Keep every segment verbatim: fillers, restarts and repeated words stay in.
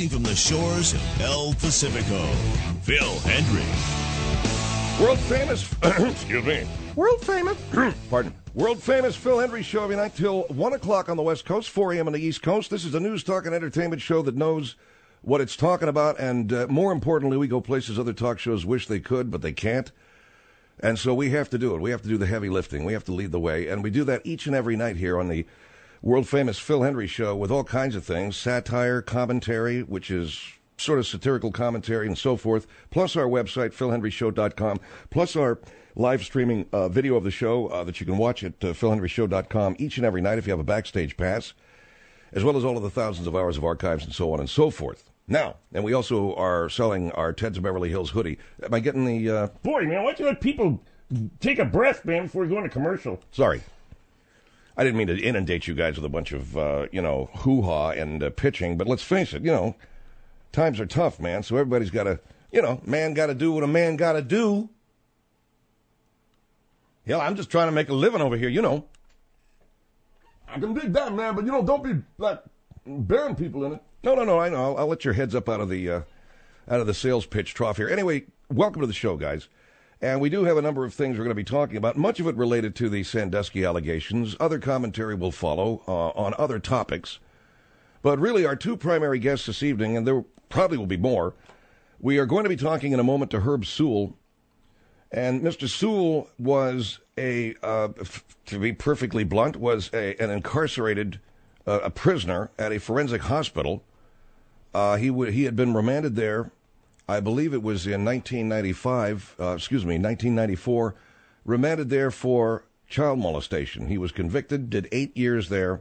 broadcasting from the shores of El Pacifico, Phil Hendrie. World famous, excuse me, world famous, pardon, world famous Phil Hendrie show every night till one o'clock on the West Coast, four a.m. on the East Coast. This is a news, talk, and entertainment show that knows what it's talking about, and uh, more importantly, we go places other talk shows wish they could, but they can't. And so we have to do it. We have to do the heavy lifting. We have to lead the way, and we do that each and every night here on the world-famous Phil Hendrie show with all kinds of things, satire, commentary, which is sort of satirical commentary and so forth, plus our website, phil hendrie show dot com, plus our live streaming uh, video of the show uh, that you can watch at uh, phil hendrie show dot com each and every night if you have a backstage pass, as well as all of the thousands of hours of archives and so on and so forth. Now, and we also are selling our Ted's Beverly Hills hoodie. Am I getting the... Uh... Boy, man, why don't you let people take a breath, man, before we go into commercial? Sorry. I didn't mean to inundate you guys with a bunch of, uh, you know, hoo-ha and uh, pitching, but let's face it, you know, times are tough, man, so everybody's got to, you know, man got to do what a man got to do. Hell, I'm just trying to make a living over here, you know. I can dig that, man, but, you know, don't be, like, burying people in it. No, no, no, I know. I'll, I'll let your heads up out of the uh, out of the sales pitch trough here. Anyway, welcome to the show, guys. And we do have a number of things we're going to be talking about, much of it related to the Sandusky allegations. Other commentary will follow uh, on other topics. But really, our two primary guests this evening, and there probably will be more, we are going to be talking in a moment to Herb Sewell. And Mister Sewell was a, uh, f- to be perfectly blunt, was a, an incarcerated uh, a prisoner at a forensic hospital. Uh, he w- he had been remanded there, I believe it was in nineteen ninety-five, uh, excuse me, nineteen ninety-four, remanded there for child molestation. He was convicted, did eight years there,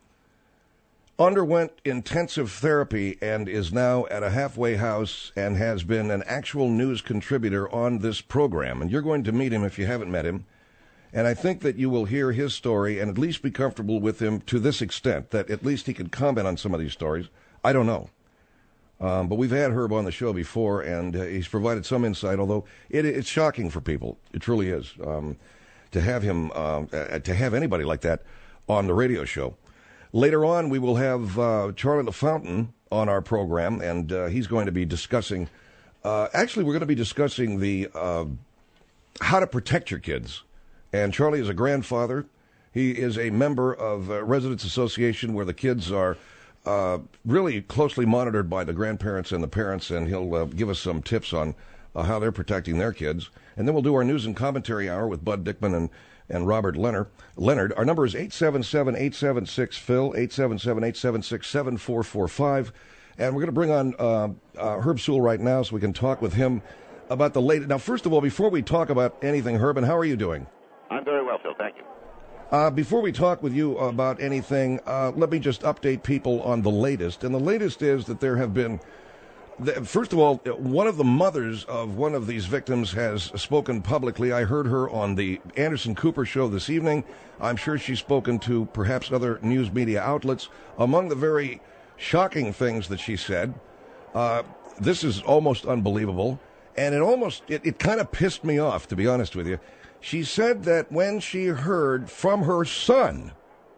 underwent intensive therapy, and is now at a halfway house and has been an actual news contributor on this program. And you're going to meet him if you haven't met him. And I think that you will hear his story and at least be comfortable with him to this extent, that at least he can comment on some of these stories. I don't know. Um, but we've had Herb on the show before, and uh, he's provided some insight, although it, it's shocking for people. It truly is. Um, to have him, um, uh, to have anybody like that on the radio show. Later on, we will have uh, Charlie LaFountain on our program, and uh, he's going to be discussing, uh, actually, we're going to be discussing the uh, how to protect your kids. And Charlie is a grandfather. He is a member of a residents association where the kids are uh, really closely monitored by the grandparents and the parents, and he'll uh, give us some tips on uh, how they're protecting their kids. And then we'll do our news and commentary hour with Bud Dickman and, and Robert Leonard. Leonard. Our number is eight seven seven, eight seven six, Phil, eight seven seven, eight seven six, seven four four five. And we're going to bring on uh, uh, Herb Sewell right now so we can talk with him about the latest. Now, first of all, before we talk about anything, Herb, and how are you doing? I'm very well, Phil. Thank you. Uh, before we talk with you about anything, uh, let me just update people on the latest. And the latest is that there have been, first of all, one of the mothers of one of these victims has spoken publicly. I heard her on the Anderson Cooper show this evening. I'm sure she's spoken to perhaps other news media outlets. Among the very shocking things that she said, uh, this is almost unbelievable. And it almost, it, it kind of pissed me off, to be honest with you. She said that when she heard from her son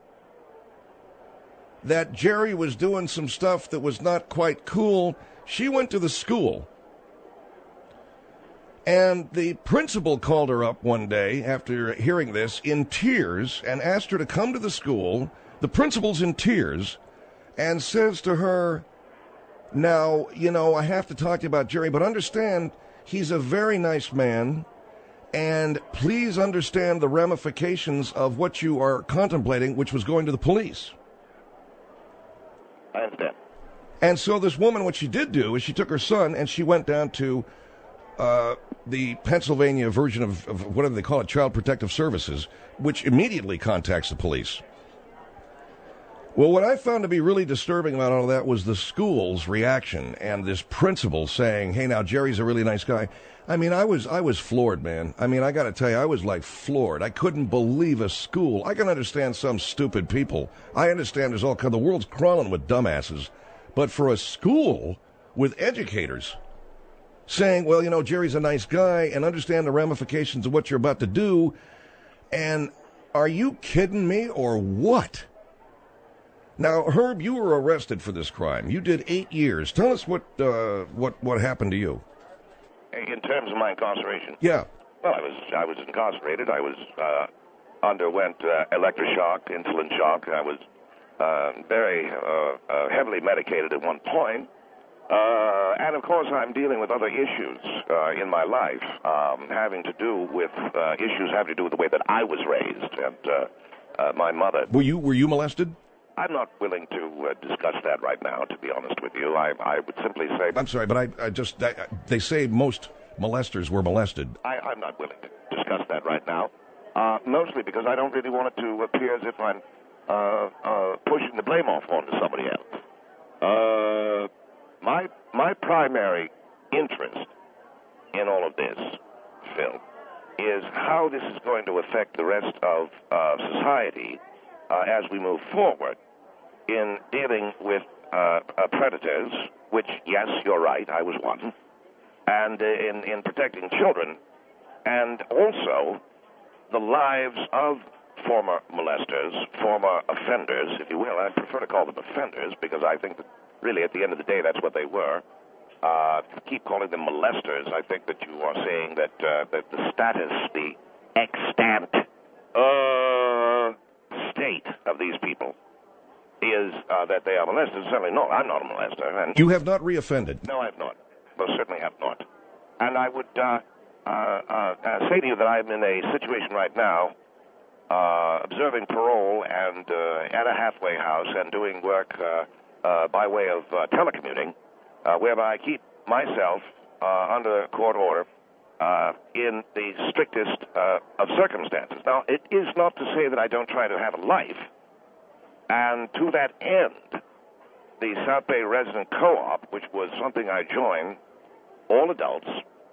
that Jerry was doing some stuff that was not quite cool, she went to the school. And the principal called her up one day after hearing this in tears and asked her to come to the school. The principal's in tears and says to her, now, you know, I have to talk to you about Jerry, but understand he's a very nice man. And please understand the ramifications of what you are contemplating, which was going to the police. I understand. And so this woman, what she did do is she took her son and she went down to uh, the Pennsylvania version of, of whatever they call it, Child Protective Services, which immediately contacts the police. Well, what I found to be really disturbing about all of that was the school's reaction and this principal saying, hey, now, Jerry's a really nice guy. I mean, I was I was floored, man. I mean, I got to tell you, I was like floored. I couldn't believe a school. I can understand some stupid people. I understand there's all kind of, the world's crawling with dumbasses. But for a school with educators saying, well, you know, Jerry's a nice guy and understand the ramifications of what you're about to do. And are you kidding me or what? Now, Herb, you were arrested for this crime. You did eight years. Tell us what uh, what what happened to you. In terms of my incarceration? Yeah. Well, I was I was incarcerated. I was uh, underwent uh, electroshock, insulin shock. I was uh, very uh, uh, heavily medicated at one point. Uh, and, of course, I'm dealing with other issues uh, in my life um, having to do with uh, issues having to do with the way that I was raised and uh, uh, my mother. Were you were you molested? I'm not willing to uh, discuss that right now, to be honest with you. I, I would simply say... I'm sorry, but I, I just... I, they say most molesters were molested. I, I'm not willing to discuss that right now, uh, mostly because I don't really want it to appear as if I'm uh, uh, pushing the blame off onto somebody else. Uh... My my primary interest in all of this, Phil, is how this is going to affect the rest of uh, society uh, as we move forward in dealing with uh, uh, predators, which, yes, you're right, I was one, and uh, in, in protecting children, and also the lives of former molesters, former offenders, if you will. I prefer to call them offenders because I think that really, at the end of the day, that's what they were. Uh, keep calling them molesters. I think that you are saying that, uh, that the status, the extant uh, state of these people is uh, that they are molesters. Certainly not. I'm not a molester. And you have not reoffended? No, I have not. Most certainly have not. And I would uh, uh, uh, say to you that I'm in a situation right now uh, observing parole and uh, at a halfway house and doing work uh, Uh, by way of uh, telecommuting, uh, whereby I keep myself uh, under court order uh, in the strictest uh, of circumstances. Now, it is not to say that I don't try to have a life, and to that end, the South Bay Resident Co-op, which was something I joined, all adults,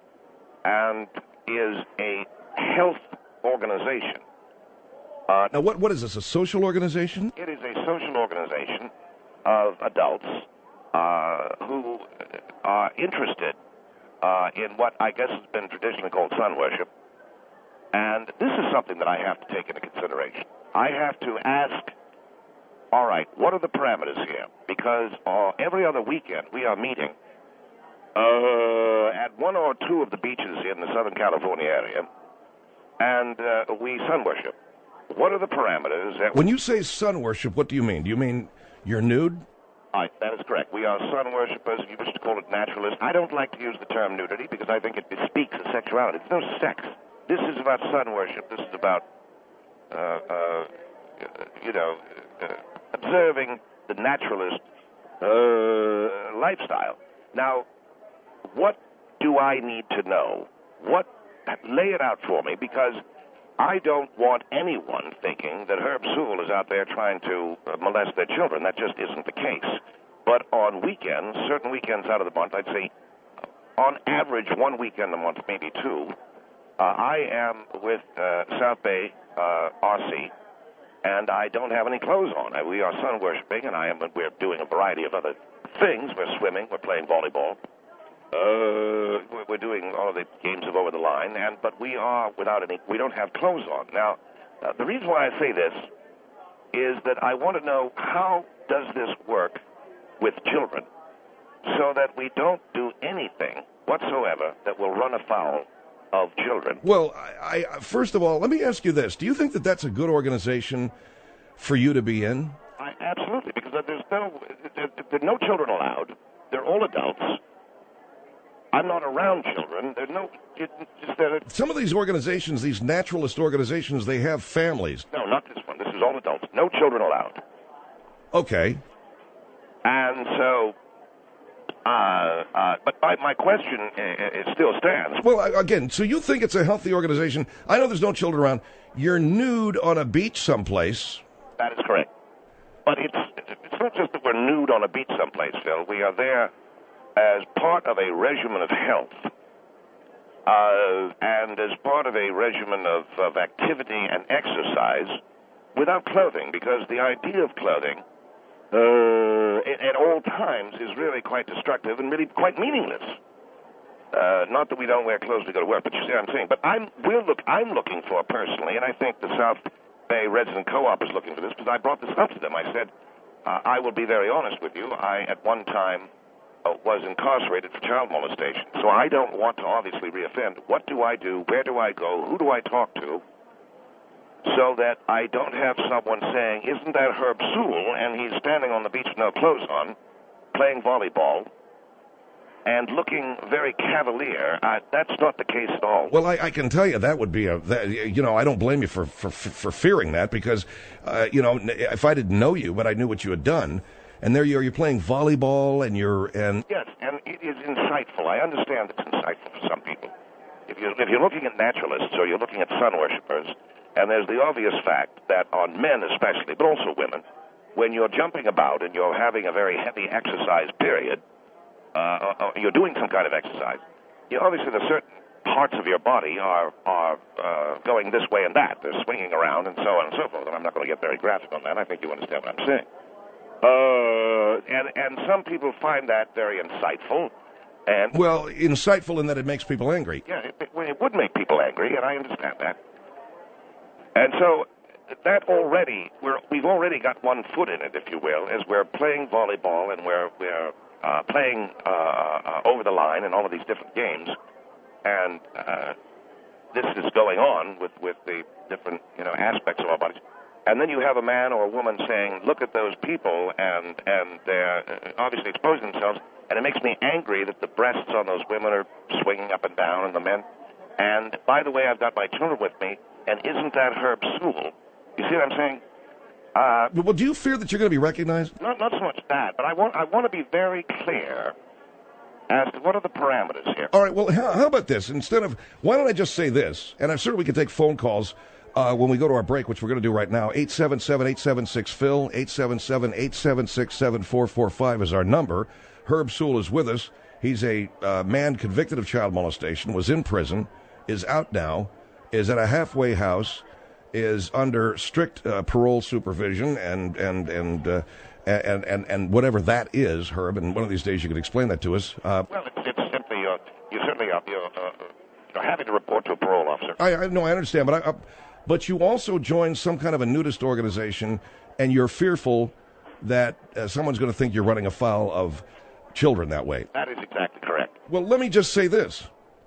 and is a health organization. Uh, now, what what is this, a social organization? It is a social organization of adults uh, who are interested uh, in what I guess has been traditionally called sun worship. And this is something that I have to take into consideration. I have to ask, all right, what are the parameters here? Because uh, every other weekend we are meeting uh, at one or two of the beaches in the Southern California area, and uh, we sun worship. What are the parameters? That when you say sun worship, what do you mean? Do you mean you're nude? All right, that is correct. We are sun worshippers, if you wish to call it naturalists. I don't like to use the term nudity because I think it bespeaks a sexuality. There's no sex. This is about sun worship. This is about, uh, uh, you know, uh, observing the naturalist uh, lifestyle. Now, what do I need to know? What? Lay it out for me, because I don't want anyone thinking that Herb Sewell is out there trying to uh, molest their children. That just isn't the case. But on weekends, certain weekends out of the month, I'd say on average one weekend a month, maybe two, uh, I am with uh, South Bay uh, R C, and I don't have any clothes on. I, we are sun worshiping, and I am. We're doing a variety of other things. We're swimming. We're playing volleyball. Uh, we're doing all of the games of over the line, and but we are without any. We don't have clothes on. Now, uh, the reason why I say this is that I want to know how does this work with children, so that we don't do anything whatsoever that will run afoul of children. Well, I, I first of all, let me ask you this: do you think that that's a good organization for you to be in? I, absolutely, because there's no there, there are no children allowed. They're all adults. I'm not around children. There's no. It, just that Some of these organizations, these naturalist organizations, they have families. No, not this one. This is all adults. No children allowed. Okay. And so, uh, uh, but my, my question uh, it still stands. Well, again, so you think it's a healthy organization? I know there's no children around. You're nude on a beach someplace. That is correct. But it's it's not just that we're nude on a beach someplace, Phil. We are there as part of a regimen of health, uh, and as part of a regimen of, of activity and exercise without clothing, because the idea of clothing uh, at, at all times is really quite destructive and really quite meaningless. Uh, not that we don't wear clothes to go to work, but you see what I'm saying. But I'm, we'll look, I'm looking for, personally, and I think the South Bay Resident Co-op is looking for this, because I brought this up to them. I said, uh, I will be very honest with you. I, at one time, uh, was incarcerated for child molestation. So I don't want to obviously reoffend. What do I do? Where do I go? Who do I talk to? So that I don't have someone saying, isn't that Herb Sewell? And he's standing on the beach with no clothes on, playing volleyball, and looking very cavalier. Uh, that's not the case at all. Well, I, I can tell you that would be a, that, you know, I don't blame you for, for, for fearing that because, uh, you know, if I didn't know you, but I knew what you had done, and there you are, you're playing volleyball and you're, and... Yes, and it is insightful. I understand it's insightful for some people. If you're, if you're looking at naturalists or you're looking at sun worshippers, and there's the obvious fact that on men especially, but also women, when you're jumping about and you're having a very heavy exercise period, uh, or you're doing some kind of exercise, you obviously the certain parts of your body are are uh, going this way and that. They're swinging around and so on and so forth. And I'm not going to get very graphic on that. I think you understand what I'm saying. Uh, and and some people find that very insightful. And well, insightful in that it makes people angry. Yeah, it, it, it would make people angry, and I understand that. And so that already, we're, we've already got one foot in it, if you will, as we're playing volleyball and we're, we're uh, playing uh, uh, over the line and all of these different games. And uh, this is going on with, with the different, you know, aspects of our bodies. And then you have a man or a woman saying, look at those people, and, and they're obviously exposing themselves. And it makes me angry that the breasts on those women are swinging up and down, and the men. And, by the way, I've got my children with me, and isn't that Herb Sewell? You see what I'm saying? Uh, well, do you fear that you're going to be recognized? Not, not so much that, but I want, I want to be very clear as to what are the parameters here. All right, well, how, how about this? Instead of, why don't I just say this? And I'm sure we can take phone calls uh, when we go to our break, which we're going to do right now. eight seven seven, eight seven six, P H I L, eight seven seven, eight seven six, seven four four five is our number. Herb Sewell is with us. He's a uh, man convicted of child molestation, was in prison, is out now, is at a halfway house, is under strict uh, parole supervision, and and and, uh, and and and whatever that is, Herb. And one of these days you can explain that to us. Uh, well, it's, it's simply uh, you certainly uh, you're, uh, you're having to report to a parole officer. I, I no, I understand, but I, I, but you also joined some kind of a nudist organization, and you're fearful that uh, someone's going to think you're running afoul of children that way. That is exactly correct. Well, let me just say this.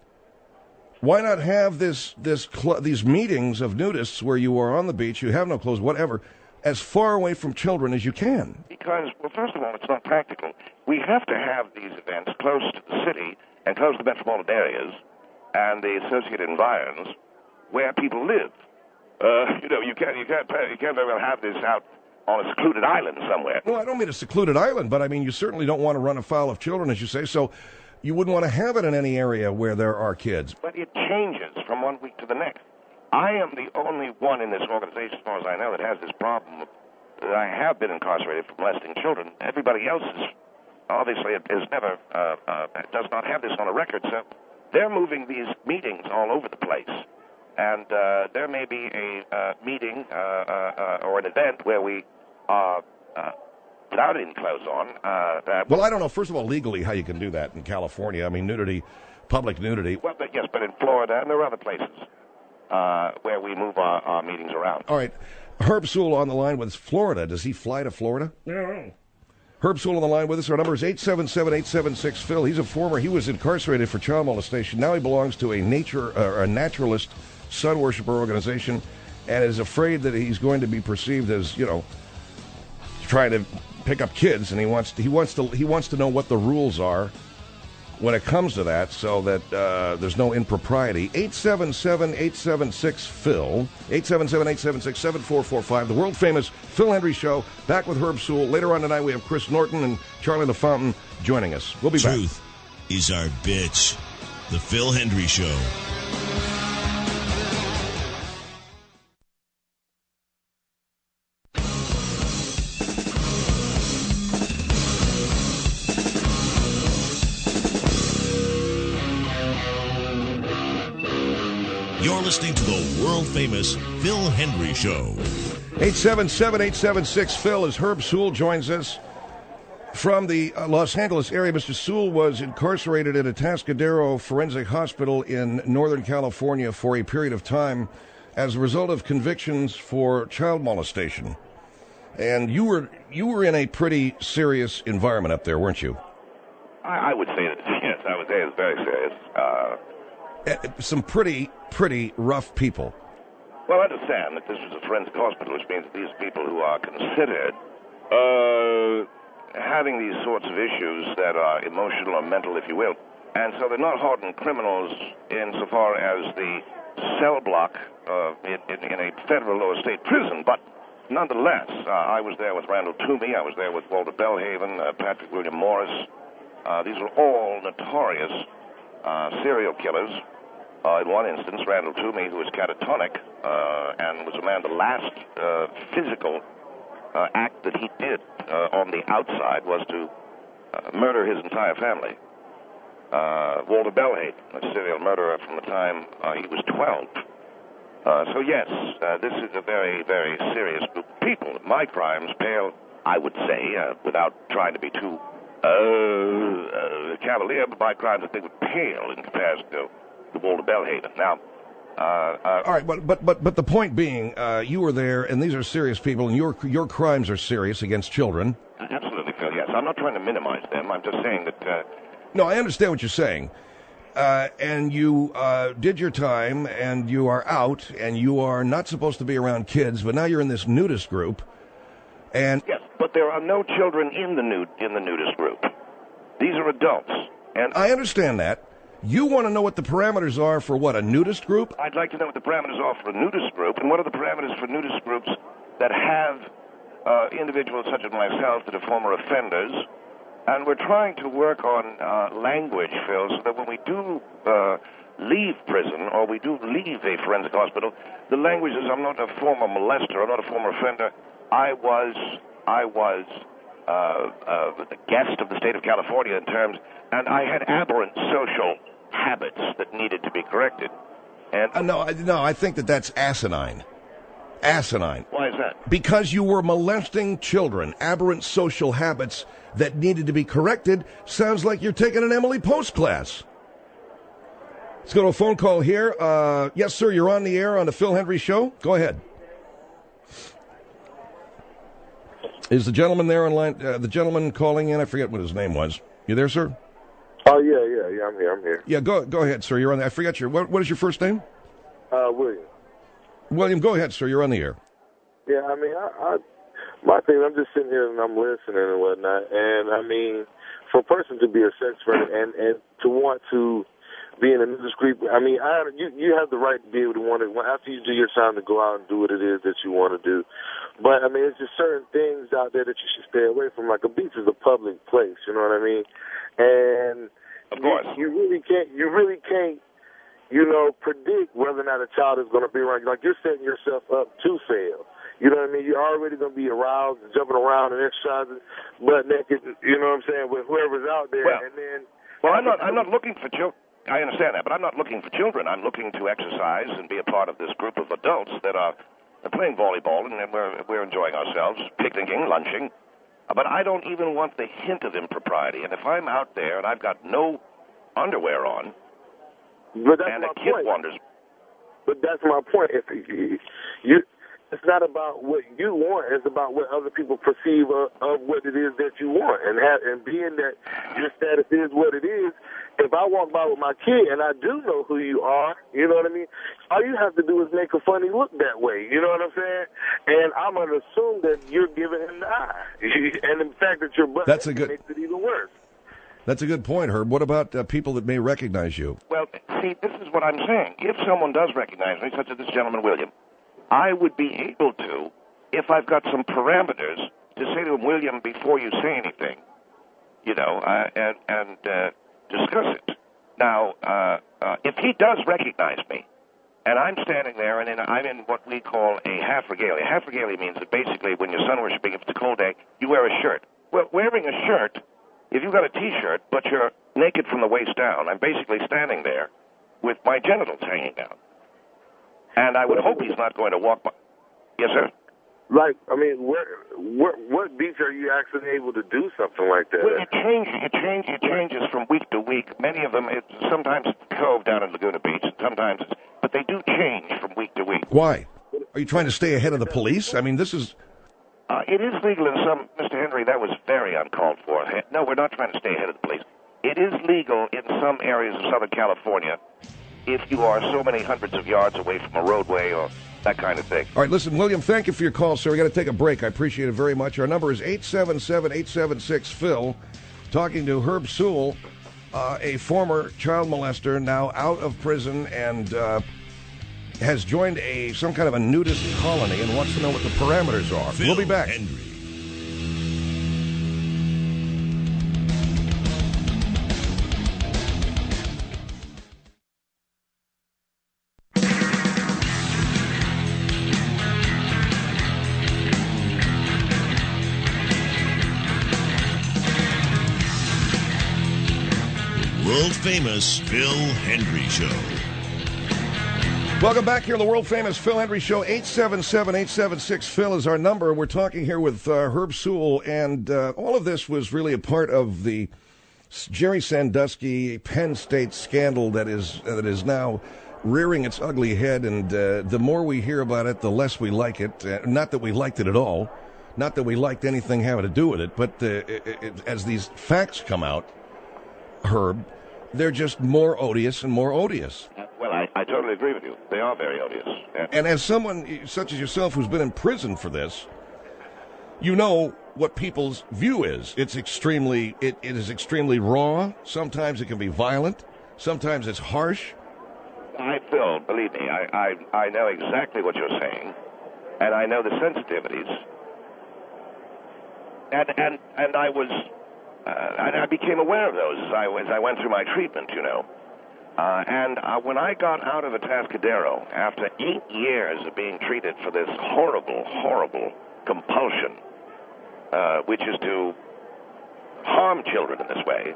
Why not have this this cl- these meetings of nudists where you are on the beach, you have no clothes, whatever, as far away from children as you can? Because, well, first of all, it's not practical. We have to have these events close to the city and close to the metropolitan areas and the associated environs where people live. Uh, you know, you can't you can't you can't ever have this out on a secluded island somewhere. No, I don't mean a secluded island, but I mean you certainly don't want to run afoul of children, as you say. So you wouldn't want to have it in any area where there are kids. But it changes from one week to the next. I am the only one in this organization, as far as I know, that has this problem. That I have been incarcerated for molesting children. Everybody else is obviously has never uh, uh, does not have this on a record. So they're moving these meetings all over the place. And uh, there may be a uh, meeting uh, uh, or an event where we are uh, without any clothes on. Uh, that well, I don't know, first of all, legally how you can do that in California. I mean, nudity, public nudity. Well, but yes, but in Florida and there are other places uh, where we move our, our meetings around. All right. Herb Sewell on the line with Florida. Does he fly to Florida? No. Herb Sewell on the line with us. Our number is eight seven seven, eight seven six, P H I L. He's a former, he was incarcerated for child molestation. Now he belongs to a nature, uh, a naturalist sun worshiper organization, and is afraid that he's going to be perceived as, you know, trying to pick up kids, and he wants to, he wants to he wants to know what the rules are when it comes to that, so that uh, there's no impropriety. eight seven seven, eight seven six, P H I L, eight seven seven, eight seven six, seven four four five, the world-famous Phil Hendrie Show, back with Herb Sewell. Later on tonight, we have Chris Norton and Charlie the Fountain joining us. We'll be Truth back. Truth is our bitch. The Phil Hendrie Show. You're listening to the world-famous Phil Hendrie Show. eight seven seven, eight seven six, P H I L as Herb Sewell joins us from the uh, Los Angeles area. Mister Sewell was incarcerated at a Atascadero Forensic Hospital in Northern California for a period of time as a result of convictions for child molestation. And you were you were in a pretty serious environment up there, weren't you? I, I would say that, yes, I would say it's very serious. Uh, Uh, Some pretty, pretty rough people. well, understand that this was a forensic hospital, which means that these people who are considered uh, having these sorts of issues that are emotional or mental, if you will. And so they're not hardened criminals insofar as the cell block uh, in, in, in a federal or state prison, but nonetheless, uh, I was there with Randall Toomey, I was there with Walter Bellhaven, uh, Patrick William Morris. Uh, these were all notorious uh, serial killers. Uh, in one instance, Randall Toomey, who was catatonic uh, and was a man, the last uh, physical uh, act that he did uh, on the outside was to uh, murder his entire family. Uh, Walter Bellhaven, a serial murderer from the time uh, he was twelve. Uh, so yes, uh, this is a very, very serious group of people. My crimes pale, I would say, uh, without trying to be too uh, uh, cavalier, but my crimes, I think, would pale in comparison to, to Walter Bellhaven. Now, uh, uh, All right, but but but but the point being, uh, you were there, and these are serious people, and your your crimes are serious against children. absolutely, Phil, yes. I'm not trying to minimize them. I'm just saying that... Uh, No, I understand what you're saying. Uh, and you uh, did your time, and you are out, and you are not supposed to be around kids, but now you're in this nudist group. And yes, but there are no children in the nude in the nudist group. These are adults. And I understand that. You want to know what the parameters are for what, a nudist group? I'd like to know what the parameters are for a nudist group, and what are the parameters for nudist groups that have uh, individuals such as myself that are former offenders. And we're trying to work on uh, language, Phil, so that when we do uh, leave prison or we do leave a forensic hospital, the language is, I'm not a former molester, I'm not a former offender. I was, I was uh, uh, the guest of the state of California in terms, and I had aberrant social habits that needed to be corrected. And Uh, no, I, no, I think that that's asinine. Asinine. why is that? Because you were molesting children, aberrant social habits that needed to be corrected. Sounds like you're taking an Emily Post class. Let's go to a phone call here. Uh, yes, sir, you're on the air on the Phil Hendry Show. Go ahead. Is the gentleman there on line? Uh, the gentleman calling in, I forget what his name was. You there, sir? Oh, yeah, yeah, yeah, I'm here, I'm here. Yeah, go go ahead, sir. You're on. The, I forget your. What, what is your first name? Uh, William. William, go ahead, sir. You're on the air. Yeah, I mean, I, I, my thing, I'm just sitting here and I'm listening and whatnot, and I mean, for a person to be a sex offender and, and to want to be in a nudist group, I mean, I, you, you have the right to be able to want to, after you do your time, to go out and do what it is that you want to do. But, I mean, it's just certain things out there that you should stay away from. Like, a beach is a public place, you know what I mean? And Of course. you, you really can't, you really can't, you know, predict whether or not a child is going to be around. Like, you're setting yourself up to fail. You know what I mean? You're already going to be aroused and jumping around and exercising butt naked, you know what I'm saying, with whoever's out there. Well, and then, well, I'm not. I'm not looking for children. I understand that, but I'm not looking for children. I'm looking to exercise and be a part of this group of adults that are playing volleyball, and we're we're enjoying ourselves, picnicking, lunching. But I don't even want the hint of impropriety. And if I'm out there and I've got no underwear on, but that's and my a kid point. wanders. But that's my point. If you, you, it's not about what you want. It's about what other people perceive of, of what it is that you want. And have, and being that your status is what it is, if I walk by with my kid and I do know who you are, you know what I mean, all you have to do is make a funny look that way. You know what I'm saying? And I'm going to assume that you're giving him the eye. And the fact that you're butt That's a good- makes it even worse. That's a good point, Herb. What about uh, people that may recognize you? Well, see, this is what I'm saying. If someone does recognize me, such as this gentleman, William, I would be able to, if I've got some parameters, to say to him, William, before you say anything, you know, uh, and, and uh, discuss it. Now, uh, uh, if he does recognize me, and I'm standing there, and in, I'm in what we call a half regalia. Half regalia means that basically when you're sun worshiping, if it's a cold day, you wear a shirt. Well, wearing a shirt, if you've got a T-shirt, but you're naked from the waist down, I'm basically standing there with my genitals hanging down. And I would hope he's not going to walk by. Yes, sir? Like, I mean, where, where, what beach are you actually able to do something like that? Well, it changes. It changes. It changes from week to week. Many of them, it's sometimes it's Cove down in Laguna Beach, and sometimes, it's, but they do change from week to week. Why? Are you trying to stay ahead of the police? I mean, this is... Uh, it is legal in some, Mister Henry, that was very uncalled for. No, we're not trying to stay ahead of the police. It is legal in some areas of Southern California if you are so many hundreds of yards away from a roadway or that kind of thing. All right, listen, William, thank you for your call, sir. We got to take a break. I appreciate it very much. Our number is eight seven seven, eight seven six, Phil. Talking to Herb Sewell, uh, a former child molester, now out of prison and uh, has joined a some kind of a nudist colony and wants to know what the parameters are. Phil We'll be back. Hendrie. World-famous Phil Hendrie Show. Welcome back here to the world-famous Phil Hendrie Show. eight seven seven, eight seven six, Phil is our number. We're talking here with uh, Herb Sewell, and uh, all of this was really a part of the Jerry Sandusky Penn State scandal that is uh, that is now rearing its ugly head, and uh, the more we hear about it, the less we like it. Uh, not that we liked it at all. Not that we liked anything having to do with it, but uh, it, it, as these facts come out, Herb, they're just more odious and more odious. Well, I, I totally agree with you. They are very odious. And, and as someone such as yourself who's been in prison for this, you know what people's view is. It's extremely, it, it is extremely raw. Sometimes it can be violent. Sometimes it's harsh. I, Phil, believe me, I, I, I know exactly what you're saying, and I know the sensitivities. And and and I was, uh, and I became aware of those as I as I went through my treatment, you know. Uh, and uh, when I got out of Atascadero after eight years of being treated for this horrible, horrible compulsion, uh, which is to harm children in this way,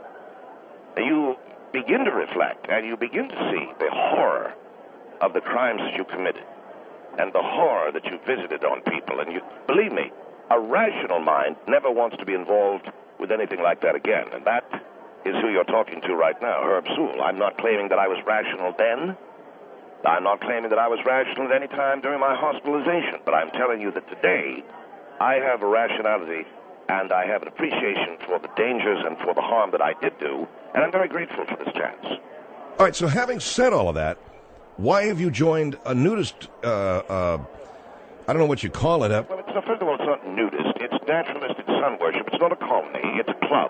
you begin to reflect and you begin to see the horror of the crimes that you committed and the horror that you visited on people. And you believe me, a rational mind never wants to be involved with anything like that again. And that is who you're talking to right now, Herb Sewell. I'm not claiming that I was rational then. I'm not claiming that I was rational at any time during my hospitalization. But I'm telling you that today I have a rationality and I have an appreciation for the dangers and for the harm that I did do. And I'm very grateful for this chance. All right, so having said all of that, why have you joined a nudist, uh, uh, I don't know what you call it. Uh, well, it's, first of all, it's not nudist. It's naturalistic sun worship. It's not a colony. It's a club.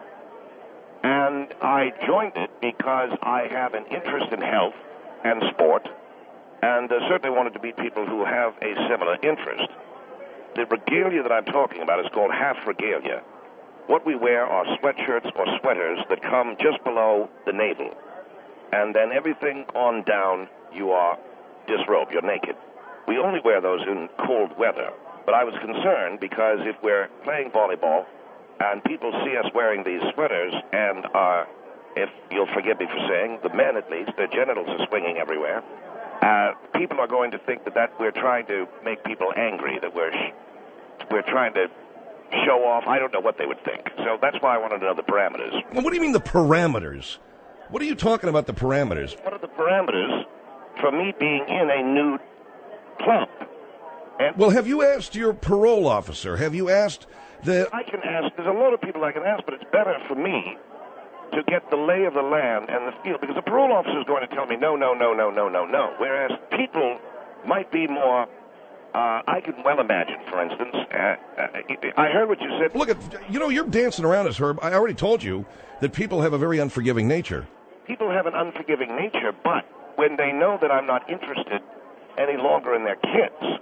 And I joined it because I have an interest in health and sport, and uh, certainly wanted to meet people who have a similar interest. The regalia that I'm talking about is called half regalia. What we wear are sweatshirts or sweaters that come just below the navel. And then everything on down, you are disrobed, you're naked. We only wear those in cold weather. But I was concerned because if we're playing volleyball and people see us wearing these sweaters and are, if you'll forgive me for saying, the men at least, their genitals are swinging everywhere, uh, people are going to think that, that we're trying to make people angry, that we're, sh- we're trying to show off. I don't know what they would think. So that's why I wanted to know the parameters. well, what do you mean the parameters? What are you talking about, the parameters? What are the parameters for me being in a nude club? And Well, have you asked your parole officer? Have you asked the... I can ask, there's a lot of people I can ask, but it's better for me to get the lay of the land and the feel, because the parole officer is going to tell me no, no, no, no, no, no, no. Whereas people might be more, uh, I can well imagine, for instance, uh, uh, I heard what you said. Look, at you know, you're dancing around us, Herb. I already told you that people have a very unforgiving nature. People have an unforgiving nature, but when they know that I'm not interested any longer in their kids,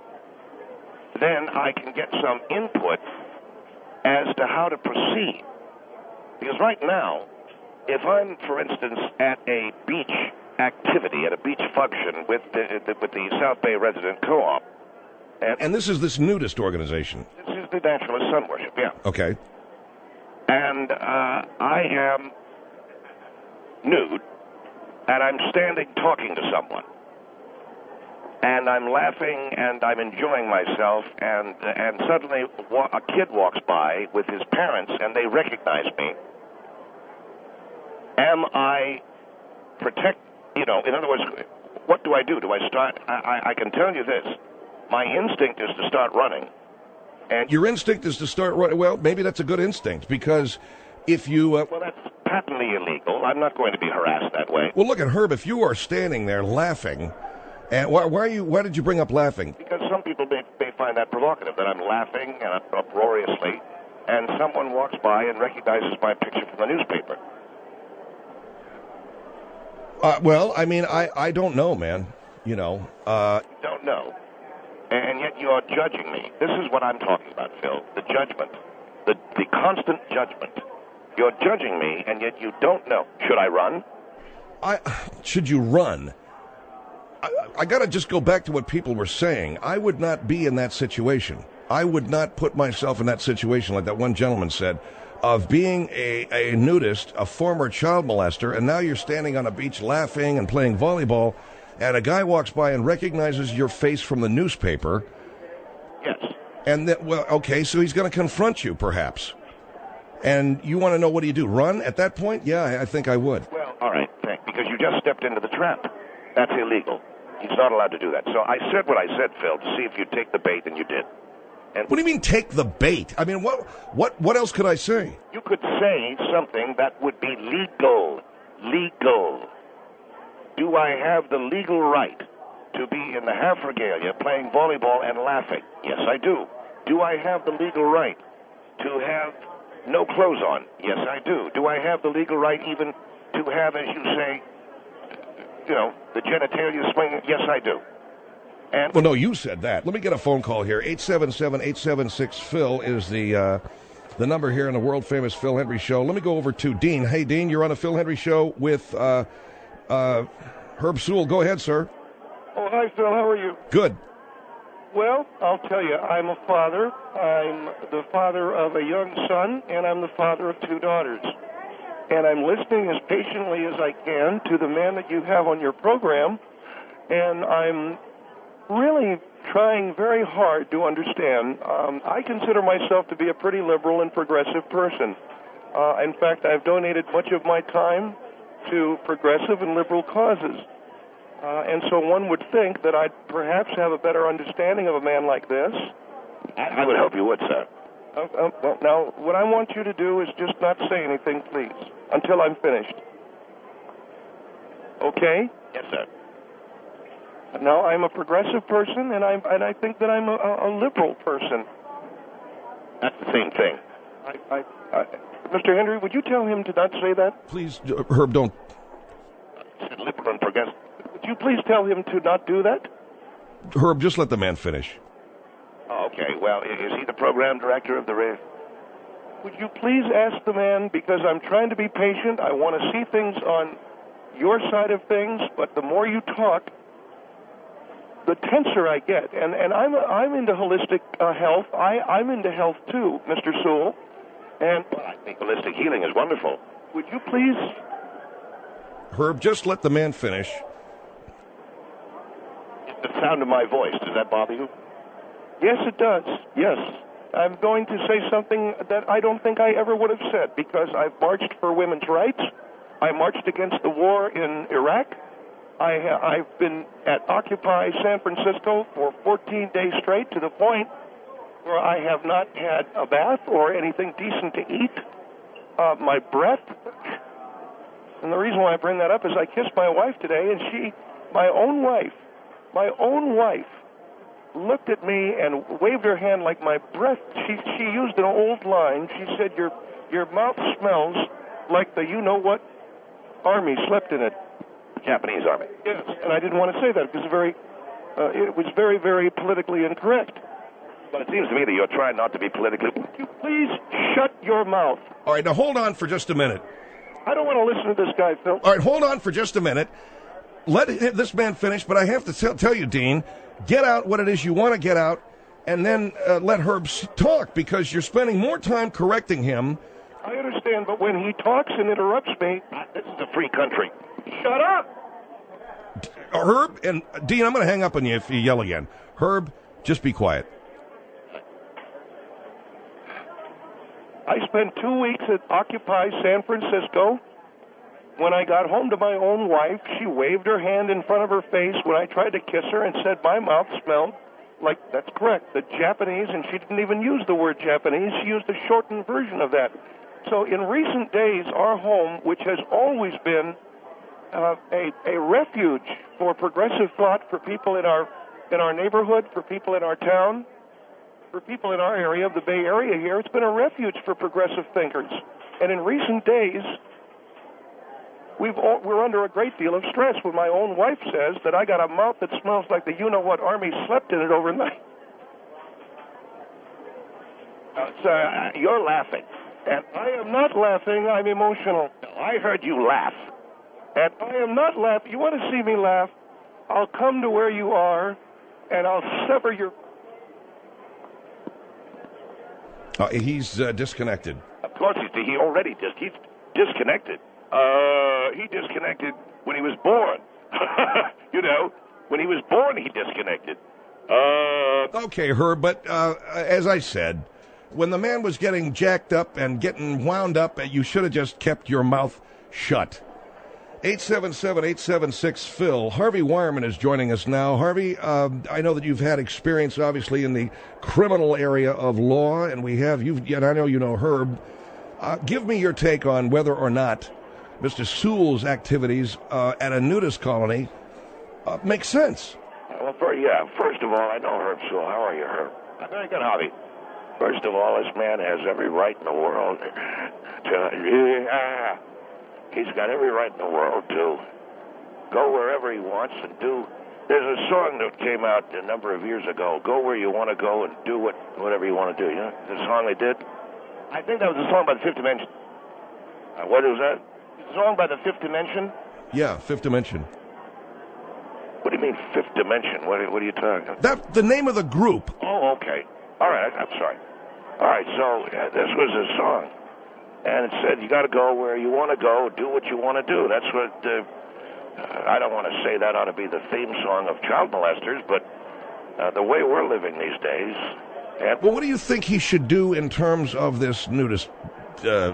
then I can get some input as to how to proceed. Because right now, if I'm, for instance, at a beach activity, at a beach function with the, the, with the South Bay Resident Co-op, and, And this is this nudist organization. this is the Naturalist Sun Worship, yeah. Okay. And uh, I am nude, and I'm standing talking to someone. And I'm laughing, and I'm enjoying myself, and and suddenly wa- a kid walks by with his parents, and they recognize me. Am I protect? You know, in other words, what do I do? Do I start? I, I, I can tell you this: my instinct is to start running, And Your instinct is to start running. Well, maybe that's a good instinct because if you. Uh, well, that's patently illegal. I'm not going to be harassed that way. well, look at Herb. If you are standing there laughing, and why, why are you? Why did you bring up laughing? Because some people may, may find that provocative, that I'm laughing and uproariously, and someone walks by and recognizes my picture from the newspaper. Uh, well, I mean, I, I don't know, man. You know. Uh, You don't know. And yet you're judging me. This is what I'm talking about, Phil. The judgment. The, the constant judgment. You're judging me, and yet you don't know. Should I run? I should you run? I, I got to just go back to what people were saying. I would not be in that situation. I would not put myself in that situation, like that one gentleman said, of being a, a nudist, a former child molester, and now you're standing on a beach laughing and playing volleyball, and a guy walks by and recognizes your face from the newspaper. Yes. And that, well, okay, so he's going to confront you, perhaps. And you want to know, what do you do? Run at that point? Yeah, I, I think I would. Well, all right, thank because you just stepped into the trap. That's illegal. He's not allowed to do that. So I said what I said, Phil, to see if you'd take the bait, and you did. And What do you mean, take the bait? I mean, what what what else could I say? you could say something that would be legal. Legal. Do I have the legal right to be in the half regalia playing volleyball and laughing? Yes, I do. Do I have the legal right to have no clothes on? Yes, I do. Do I have the legal right even to have, as you say, you know, the genitalia swinging? Yes, I do. And Well, no, you said that. Let me get a phone call here. eight seven seven, eight seven six, Phil is the uh, the number here in the world-famous Phil Hendry Show. Let me go over to Dean. Hey, Dean, you're on the Phil Hendry Show with uh, uh, Herb Sewell. Go ahead, sir. Oh, hi, Phil. How are you? Good. Well, I'll tell you, I'm a father. I'm the father of a young son, and I'm the father of two daughters. And I'm listening as patiently as I can to the man that you have on your program, and I'm really trying very hard to understand. Um, I consider myself to be a pretty liberal and progressive person. Uh, in fact, I've donated much of my time to progressive and liberal causes. Uh, and so one would think that I'd perhaps have a better understanding of a man like this. I would hope you would, sir. Uh, uh, well, now, what I want you to do is just not say anything, please, until I'm finished. Okay? Yes, sir. Now, I'm a progressive person, and I and I think that I'm a, a liberal person. That's the same thing. I, I, I, Mister Henry, would you tell him to not say that? Please, uh, Herb, don't. Said liberal and progressive. Would you please tell him to not do that? Herb, just let the man finish. Oh, okay. Well, i- is he the program director of the Rave? Would you please ask the man, because I'm trying to be patient. I want to see things on your side of things, but the more you talk, the tenser I get. And and I'm I'm into holistic uh, health. I, I'm into health too, Mister Sewell. And Well, I think holistic healing is wonderful. would you please... Herb, just let the man finish. The sound of my voice, does that bother you? Yes, it does. Yes. I'm going to say something that I don't think I ever would have said, because I've marched for women's rights. I marched against the war in Iraq. I ha- I've been at Occupy San Francisco for fourteen days straight, to the point where I have not had a bath or anything decent to eat. Uh, my breath. And the reason why I bring that up is I kissed my wife today, and she, my own wife, my own wife, looked at me and waved her hand like my breath. She she used an old line. She said, "Your your mouth smells like the you-know-what army slept in it." Japanese army. Yes, and I didn't want to say that because very, uh, it was very, very politically incorrect. But it seems to me that you're trying not to be politically... Would you please shut your mouth? All right, now hold on for just a minute. I don't want to listen to this guy, Phil. All right, hold on for just a minute. Let this man finish, but I have to tell, tell you, Dean, get out what it is you want to get out, and then uh, let Herb talk, because you're spending more time correcting him. I understand, but when he talks and interrupts me... This is a free country. Shut up! Herb and Dean, I'm going to hang up on you if you yell again. Herb, just be quiet. I spent two weeks at Occupy San Francisco. When I got home to my own wife, she waved her hand in front of her face when I tried to kiss her and said my mouth smelled like, that's correct, the Japanese, and she didn't even use the word Japanese, she used a shortened version of that. So in recent days, our home, which has always been uh, a, a refuge for progressive thought for people in our in our neighborhood, for people in our town, for people in our area of the Bay Area here, it's been a refuge for progressive thinkers. And in recent days, we've all, we're under a great deal of stress when my own wife says that I got a mouth that smells like the you-know-what army slept in it overnight. Uh, sir, you're laughing. And I am not laughing, I'm emotional. I heard you laugh. And I am not laughing. You want to see me laugh? I'll come to where you are, and I'll sever your... Uh, he's uh, disconnected. Of course, he's, he already just, he's disconnected. Uh, he disconnected when he was born. You know, when he was born, he disconnected. Uh... Okay, Herb, but uh, as I said, when the man was getting jacked up and getting wound up, you should have just kept your mouth shut. eight seven seven, eight seven six, Phil. Harvey Wireman is joining us now. Harvey, uh, I know that you've had experience, obviously, in the criminal area of law, and we have, you've, and I know you know Herb. Uh, give me your take on whether or not Mister Sewell's activities uh, at a nudist colony uh, make sense. Well, for, yeah, first of all, I know Herb Sewell. How are you, Herb? Very good, Harvey. First of all, this man has every right in the world to, yeah, he's got every right in the world to go wherever he wants and do. There's a song that came out a number of years ago, Go Where You Want to Go and Do what whatever you want to do. You know the song they did? I think that was a song by the Fifth Dimension. Uh, what was that? A song by the Fifth Dimension? Yeah, Fifth Dimension. What do you mean Fifth Dimension? What, what are you talking about? That, the name of the group. Oh, okay. All right, I'm sorry. All right, so uh, this was a song, and it said you got to go where you want to go, do what you want to do. That's what, uh, uh, I don't want to say that ought to be the theme song of child molesters, but uh, the way we're living these days... And well, what do you think he should do in terms of this nudist... Uh...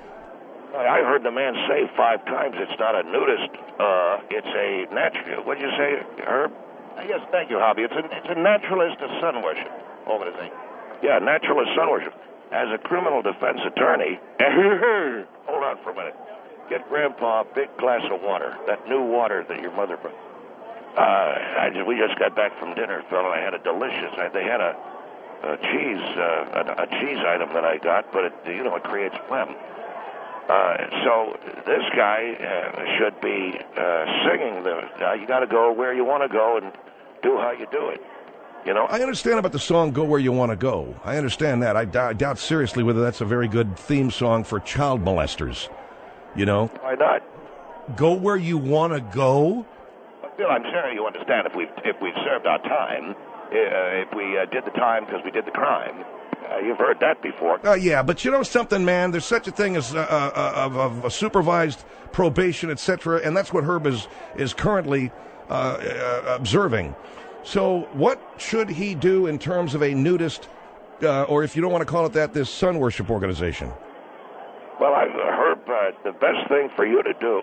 I heard the man say five times it's not a nudist, uh, it's a natural... What'd you say, Herb? Uh, yes, thank you, Hobby. It's a, it's a naturalist of sun worship organization. Yeah, naturalist sun worship. As a criminal defense attorney, hold on for a minute. Get Grandpa a big glass of water, that new water that your mother brought. Uh, I just, we just got back from dinner, Phil, and I had a delicious. I, they had a, a cheese, uh, a, a cheese item that I got, but it, you know, it creates phlegm. Uh, so this guy uh, should be uh, singing the. Uh, you got to go where you want to go and do how you do it. You know? I understand about the song Go Where You Want to Go. I understand that. I, d- I doubt seriously whether that's a very good theme song for child molesters. You know? Why not? Go where you want to go? Bill, I'm sure you understand if we've, if we've served our time, uh, if we uh, did the time because we did the crime. Uh, you've heard that before. Uh, yeah, but you know something, man? There's such a thing as uh, uh, of, of a supervised probation, et cetera, and that's what Herb is, is currently uh, uh, observing. So what should he do in terms of a nudist, uh, or if you don't want to call it that, this sun worship organization? Well, I've heard uh, the best thing for you to do,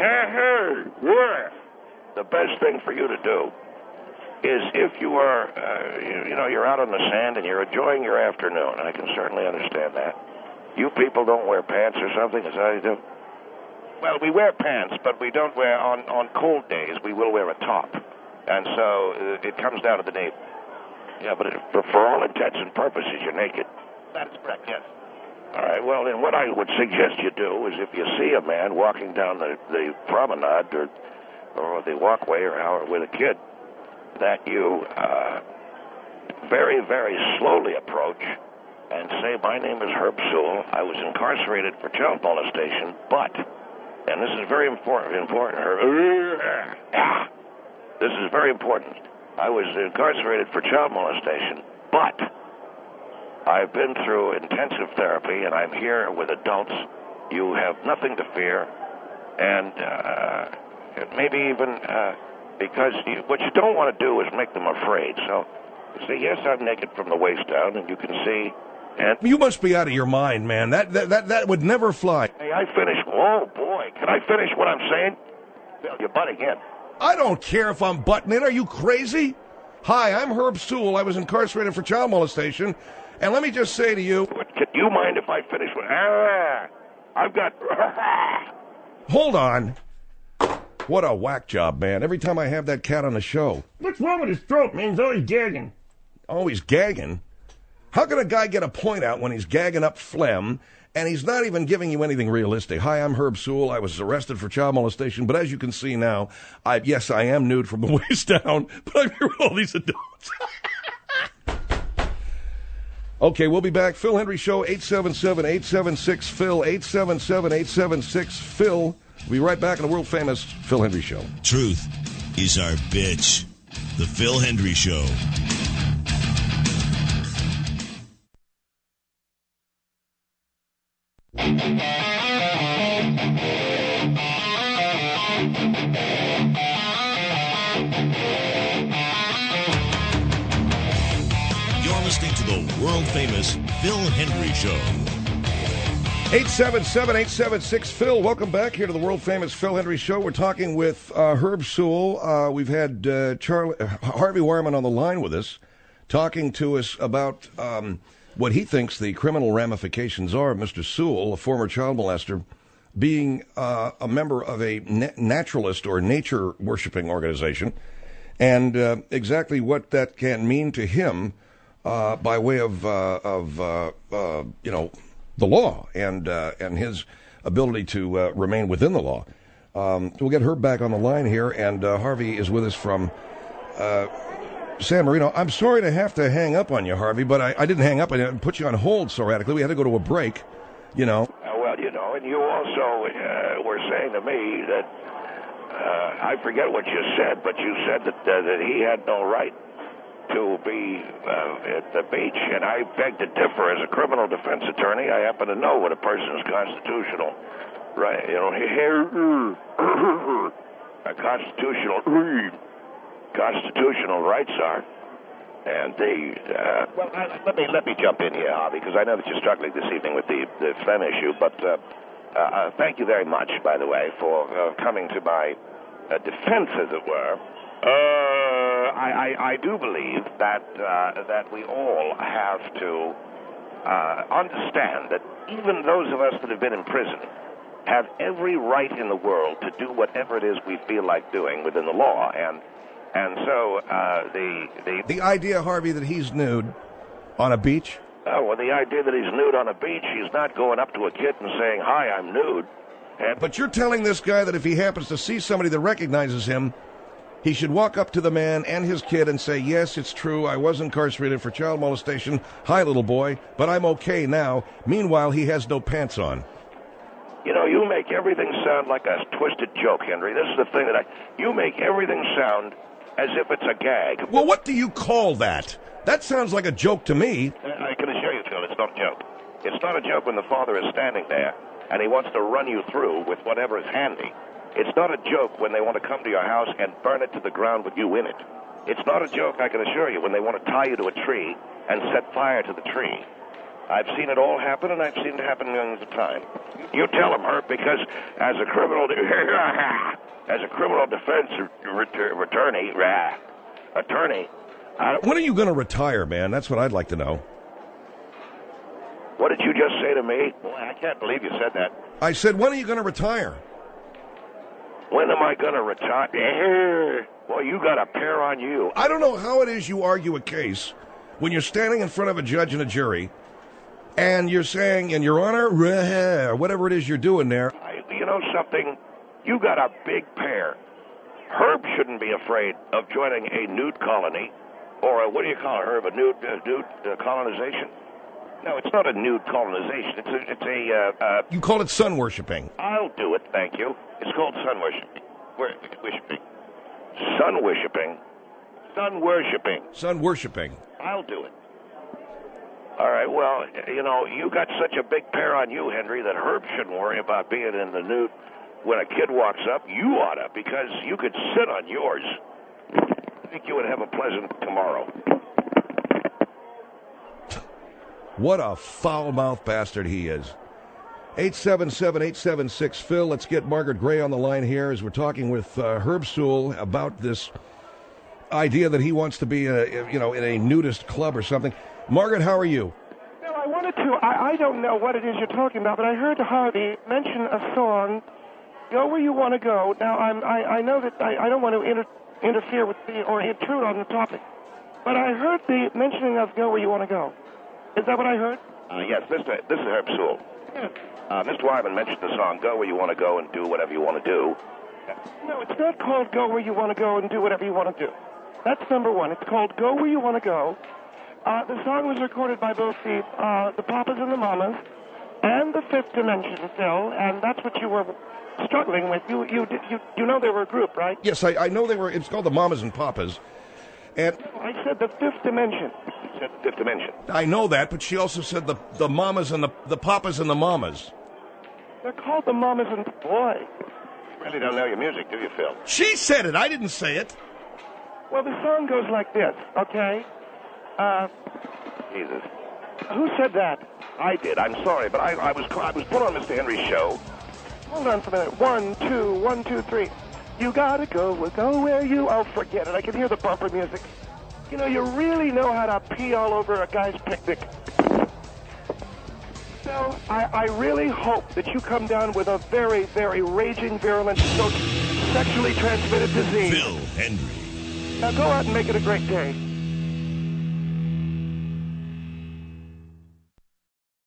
the best thing for you to do is if you are, uh, you, you know, you're out on the sand and you're enjoying your afternoon, and I can certainly understand that. You people don't wear pants or something, is that how you do? Well, we wear pants, but we don't wear, on, on cold days, we will wear a top. And so uh, it comes down to the knee. Yeah, but it, for, for all intents and purposes, you're naked. That is correct, yes. All right, well, then what I would suggest you do is if you see a man walking down the, the promenade or, or the walkway or how, with a kid, that you uh, very, very slowly approach and say, my name is Herb Sewell. I was incarcerated for child molestation, but, and this is very important, important, Herb, this is very important. I was incarcerated for child molestation, but I've been through intensive therapy, and I'm here with adults. You have nothing to fear, and uh, maybe even uh, because you, what you don't want to do is make them afraid. So you say, yes, I'm naked from the waist down, and you can see. And you must be out of your mind, man. That that that, that would never fly. Hey, I finish. Oh, boy. Can I finish what I'm saying? Bill, you're butting in. I don't care if I'm butting in. Are you crazy? Hi, I'm Herb Sewell. I was incarcerated for child molestation. And let me just say to you... Do you mind if I finish with... Ah, I've got... Hold on. What a whack job, man. Every time I have that cat on the show. What's wrong with his throat, man? He's always gagging. Always gagging? How can a guy get a point out when he's gagging up phlegm and he's not even giving you anything realistic? Hi, I'm Herb Sewell. I was arrested for child molestation, but as you can see now, I yes, I am nude from the waist down, but I'm here with all these adults. Okay, we'll be back. Phil Hendry Show, eight seven seven, eight seven six, Phil, eight seven seven, eight seven six, Phil. We'll be right back on the world-famous Phil Hendry Show. Truth is our bitch. The Phil Hendry Show. You're listening to the world-famous Phil Hendry Show. eight seven seven, eight seven six, Phil. Welcome back here to the world-famous Phil Hendry Show. We're talking with uh, Herb Sewell. Uh, we've had uh, Charlie, Harvey Wireman on the line with us, talking to us about um, what he thinks the criminal ramifications are of Mister Sewell, a former child molester, being uh, a member of a na- naturalist or nature-worshipping organization, and uh, exactly what that can mean to him uh, by way of, uh, of uh, uh, you know, the law and uh, and his ability to uh, remain within the law. Um, we'll get Herb back on the line here, and uh, Harvey is with us from uh, San Marino. I'm sorry to have to hang up on you, Harvey, but I, I didn't hang up. I didn't put you on hold so radically. We had to go to a break, you know. Uh, well, you know, and you also uh, were saying to me that, uh, I forget what you said, but you said that, uh, that he had no right to be uh, at the beach, and I beg to differ. As a criminal defense attorney, I happen to know what a person's constitutional right, you know, a constitutional constitutional rights are, and the uh, well, I, let me let me jump in here, Harvey, because I know that you're struggling this evening with the the phlegm issue, but uh, uh, thank you very much, by the way, for uh, coming to my uh, defense, as it were. Uh, I, I, I do believe that uh, that we all have to uh, understand that even those of us that have been in prison have every right in the world to do whatever it is we feel like doing within the law, and and so uh, the the the idea, Harvey, that he's nude on a beach. Oh, well, the idea that he's nude on a beach, he's not going up to a kid and saying, "Hi, I'm nude." And, but you're telling this guy that if he happens to see somebody that recognizes him, he should walk up to the man and his kid and say, yes, it's true, I was incarcerated for child molestation. Hi, little boy, but I'm okay now. Meanwhile, he has no pants on. You know, you make everything sound like a twisted joke, Henry. This is the thing that I... You make everything sound as if it's a gag. Well, what do you call that? That sounds like a joke to me. I can assure you, Phil, it's not a joke. It's not a joke when the father is standing there and he wants to run you through with whatever is handy. It's not a joke when they want to come to your house and burn it to the ground with you in it. It's not a joke, I can assure you, when they want to tie you to a tree and set fire to the tree. I've seen it all happen, and I've seen it happen millions of times. You tell them, Herb, because as a criminal, as a criminal defense attorney, attorney. I when are you going to retire, man? That's what I'd like to know. What did you just say to me? Boy, I can't believe you said that. I said, when are you going to retire? When am I going to retire? Well, you got a pair on you. I don't know how it is you argue a case when you're standing in front of a judge and a jury, and you're saying, in your honor, or whatever it is you're doing there. I, you know something? You got a big pair. Herb shouldn't be afraid of joining a nude colony, or a, what do you call it, Herb? A nude, uh, nude uh, colonization? No, it's not a nude colonization. It's a, it's a. Uh, uh, you call it sun worshipping. I'll do it, thank you. It's called sun worshipping. Worshipping. Sun worshipping. Sun worshipping. Sun worshipping. I'll do it. All right, well, you know, you got such a big pair on you, Henry, that Herb shouldn't worry about being in the nude. When a kid walks up, you oughta, because you could sit on yours. I think you would have a pleasant tomorrow. What a foul-mouthed bastard he is. eight seven seven, eight seven six, Phil. Let's get Margaret Gray on the line here as we're talking with uh, Herb Sewell about this idea that he wants to be, a, you know, in a nudist club or something. Margaret, how are you? No, I wanted to. I, I don't know what it is you're talking about, but I heard Harvey mention a song, "Go Where You Want to Go." Now, I'm, I, I know that I, I don't want to inter, interfere with the or intrude on the topic, but I heard the mentioning of "Go Where You Want to Go." Is that what I heard? Uh, yes, Mister This is Herb Sewell. Yes. Uh, Mister Wyman mentioned the song "Go Where You Want to Go and Do Whatever You Want to Do." No, it's not called "Go Where You Want to Go and Do Whatever You Want to Do." That's number one. It's called "Go Where You Want to Go." Uh, the song was recorded by both the uh, the Papas and the Mamas and the Fifth Dimension, Phil, and that's what you were struggling with. You you you you know they were a group, right? Yes, I, I know they were. It's called the Mamas and Papas, and I said the Fifth Dimension. You said Fifth Dimension. I know that. But she also said the the Mamas and the the Papas and the Mamas. They're called the Mamas and boy. You really don't know your music, do you, Phil? She said it. I didn't say it. Well, the song goes like this, okay? Uh, Jesus. who said that? I did. I'm sorry, but I, I was I was put on Mister Henry's show. Hold on for a minute. One, two, one, two, three. You gotta go, go where you... Oh, forget it. I can hear the bumper music. You know, you really know how to pee all over a guy's picnic. So, I, I really hope that you come down with a very, very raging, virulent, so sexually transmitted disease. Phil Hendrie. Now go out and make it a great day.